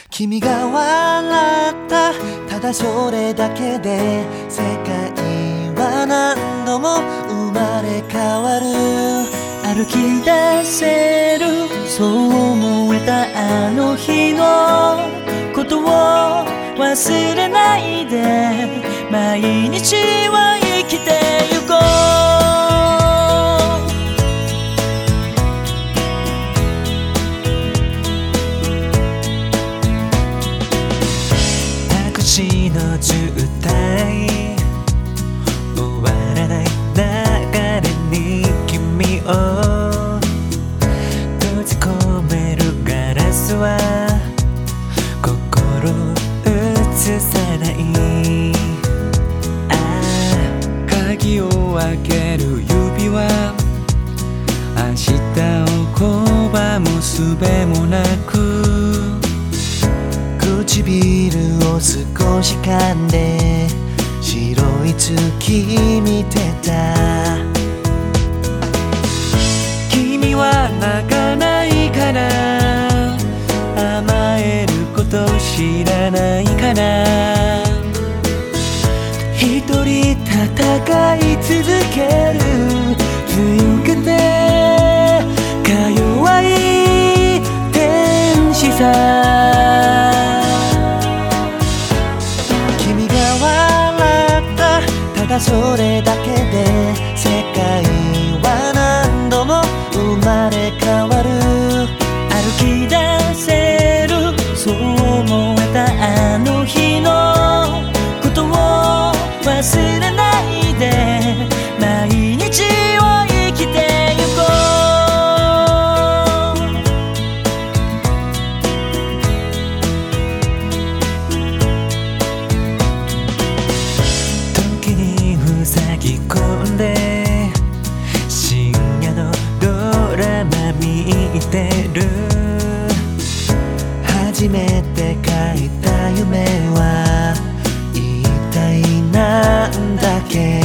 君が笑った、ただそれだけで世界は何度も生まれ変わる。歩き出せる、そう思えたあの日のことを忘れないで、毎日を生きてゆこう。タクシーの渋滞、終わらない流れに君を閉じ込めるガラスは心映さない。ああ、鍵を開ける指は明日を拒む術もなく、唇を少し噛んで白い月見てた。君は泣かないかな、甘えること知らないかな。一人戦い続ける、強くてか弱い天使さ。君が笑った、ただそれだけで世界は何度も生まれ変わる。歩き出せる、そう思えたあの日のことを忘れないで、毎日を生きてゆこう。時に塞ぎ込んで深夜のドラマ見てる。初めて描いた夢は一体なんだっけ。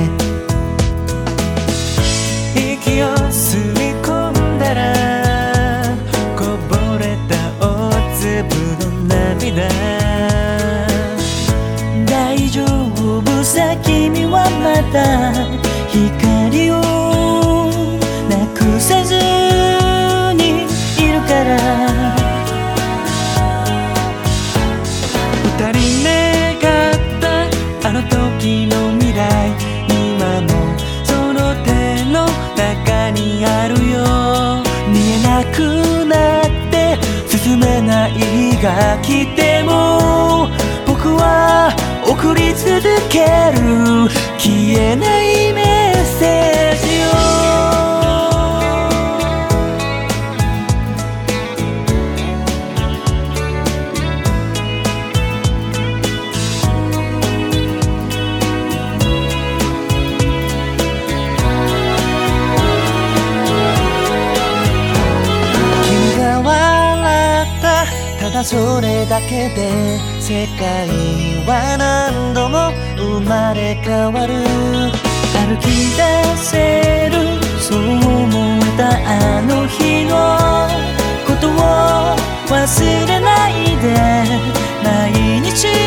息を吸い込んだらこぼれた大粒の涙。大丈夫さ、君はまだ光をなくさずにいるから。二人願ったあの時の未来、今もその手の中にあるよ。見えなくなって進めない日が来ても、僕は送り続ける消えないメッセージを。ただそれだけで世界は何度も生まれ変わる。歩き出せる、そう思えたあの日のことを忘れないで、毎日